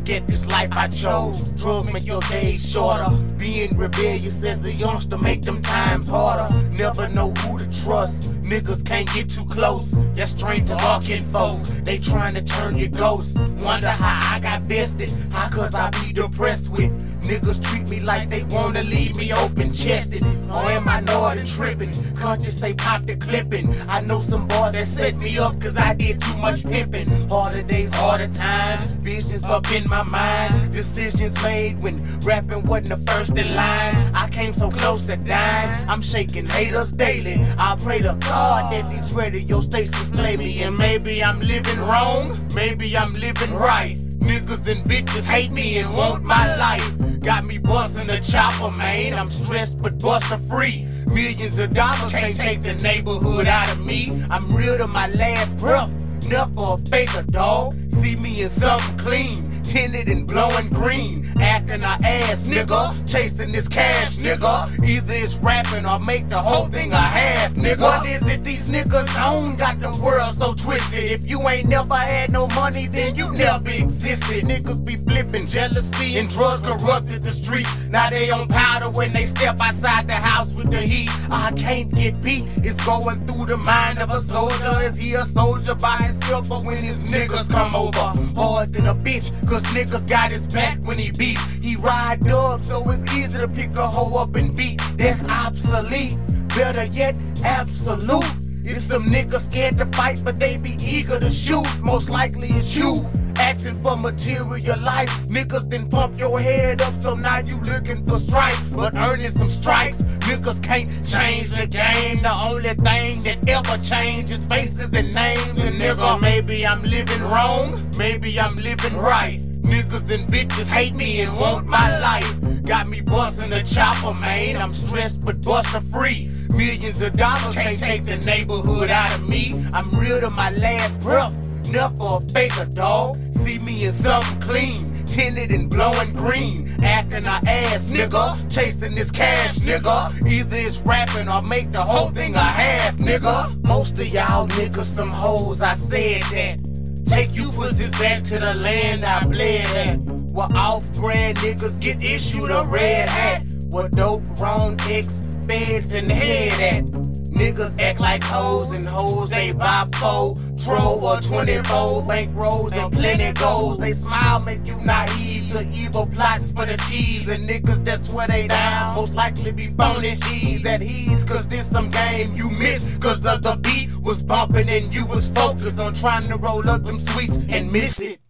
forget this life I chose. Drugs make your days shorter. Being rebellious as a youngster make them times harder. Never know who to trust. Niggas can't get too close. They're strangers are kinfolks. They trying to turn your ghost. Wonder how I got vested. How cause I be depressed with niggas treat me like they wanna leave me open chested. Or am I northern tripping? Conscious say pop the clipping. I know some boy that set me up cause I did too much pimping. Harder days, harder times. Visions up in my mind. Decisions made when rapping wasn't the first in line. I came so close to dying. I'm shaking haters daily. I pray to God that these radio stations play me. And maybe I'm living wrong, maybe I'm living right. Niggas and bitches hate me and want my life. Got me bustin' the chopper, man. I'm stressed but buster free. Millions of dollars can't take the neighborhood out of me. I'm real to my last breath, never a faker, dog. See me in something clean, tinted and blowing green. Acting a ass, nigga. Chasing this cash, nigga. Either it's rapping or make the whole thing a half, nigga. What is it these niggas own? Got the world so twisted. If you ain't never had no money, then you never existed. Niggas be flipping, jealousy and drugs corrupted the streets. Now they on powder when they step outside the house with the heat. I can't get beat. It's going through the mind of a soldier. Is he a soldier by himself or when his niggas come over? Hard than a bitch, cause niggas got his back when he beat. He ride dubs, so it's easy to pick a hoe up and beat. That's obsolete. Better yet, absolute. It's some niggas scared to fight, but they be eager to shoot. Most likely it's you. Acting for material life. Niggas then pump your head up, so now you looking for stripes. But earning some strikes, niggas can't change the game. The only thing that ever changes faces and names. And nigga, maybe I'm living wrong, maybe I'm living right. Niggas and bitches hate me and want my life. Got me bustin' the chopper, man. I'm stressed but buster free. Millions of dollars can't take the neighborhood out of me. I'm real to my last breath, never a faker, dog. See me in something clean, tinted and blowing green. Acting a ass, nigga. Chasing this cash, nigga. Either it's rapping or make the whole thing a half, nigga. Most of y'all niggas some hoes, I said that. Take you pussies back to the land I bled at. Where off-brand niggas get issued a red hat. Where dope, wrong X, feds and head at. Niggas act like hoes and hoes they buy 4, tro or 24, bank rolls and plenty goals. They smile, make you naive to evil plots for the cheese. And niggas that swear they down most likely be phony G's at he's. Cause this some game you missed, cause of the beat was bumping and you was focused on trying to roll up them sweets and miss it.